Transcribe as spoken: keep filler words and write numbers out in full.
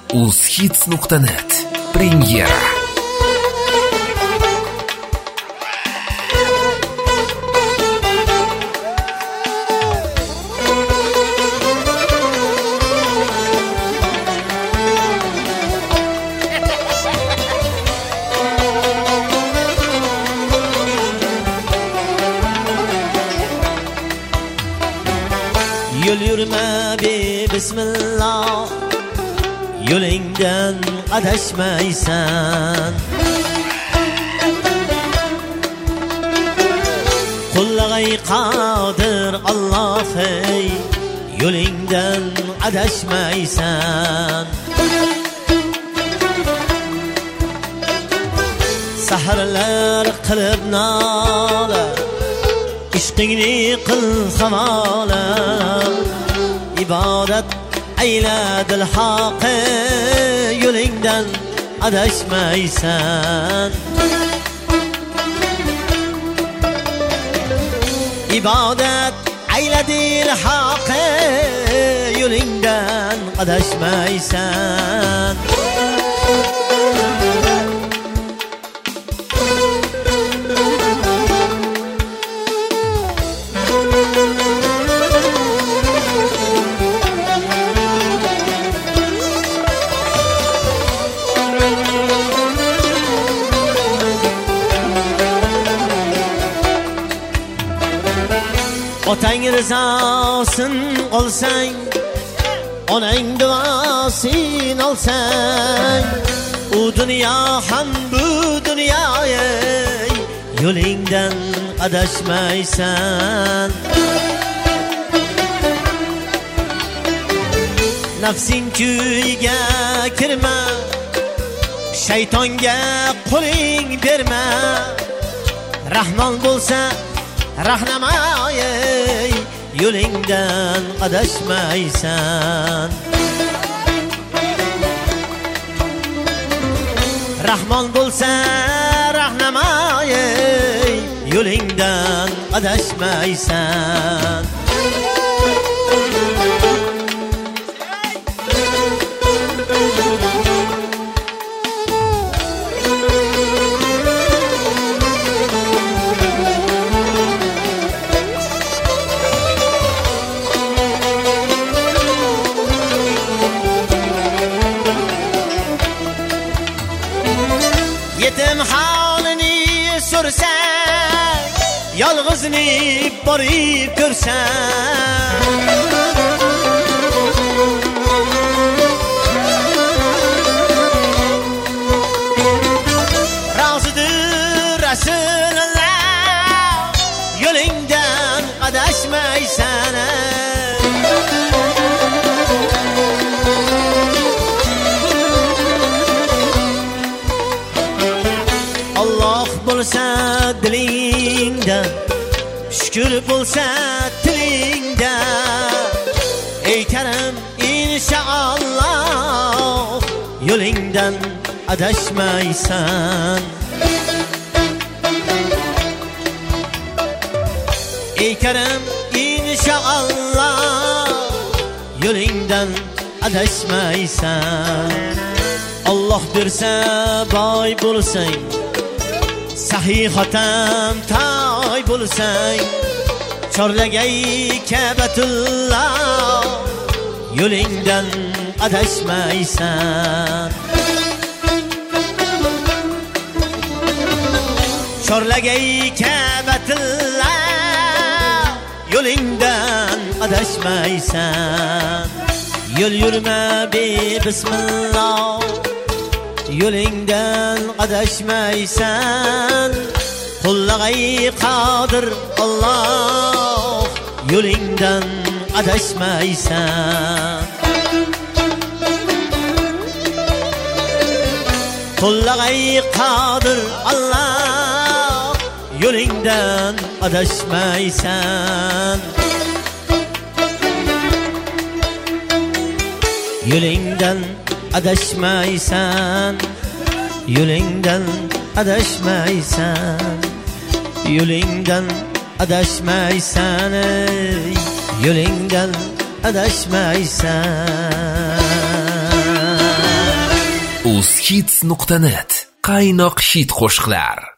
uzhits nuqta net Premyera. Yo'l yurma be bismillah, yo'lingdan adashmaysan. Qullag'ay qodir Alloh, ey yo'lingdan adashmaysan. Saharlar qilib nola, ishqingni qil havola. İbadet eyle dil haqqı, yo'lingdan adashmaysan. İbadet eyle dil haqqı, yo'lingdan adashmaysan. Otang rizosin olsang, onang duosin olsang, u dunyo ham bu dunyo, ey yo'lingdan adashmaysan. Nafsing kuyiga kirma, shaytonga qo'ling berma. Rahmon bo'lsa rahnamo, ey yo'lingdan adashmaysan. Rahmon bo'lsa rahnamo, ey yo'lingdan adashmaysan. Yetim holini so'rsang, yolg'izni borib ko'rsang. Rozidir Rasululloh, yo'lingdan adashmaysan. Allah bo'lsa dilingda, shukr bo'lsa tilingda, aytarim inshaalloh, yo'lingdan adashmaysan. Aytarim inshaalloh, yo'lingdan adashmaysan. Allah bersa boy bo'lsang, sahiy xotam toy bo'lsang, chorlagay Ka'batulloh, yo'lingdan adashmaysan. Chorlagay Ka'batulloh, yo'lingdan adashmaysan. Yo'l yurma be bismillah, yo'lingdan adashmaysan. Qullag'ay qodir Alloh, yo'lingdan adashmaysan. Qullag'ay qodir Alloh, yo'lingdan adashmaysan. Yo'lingdan adashmaysan. Yo'lingdan adashmaysan. Yo'lingdan adashmaysan, ey yo'lingdan adashmaysan. uz hits nuqta net qaynoq hit qo'shiqlar.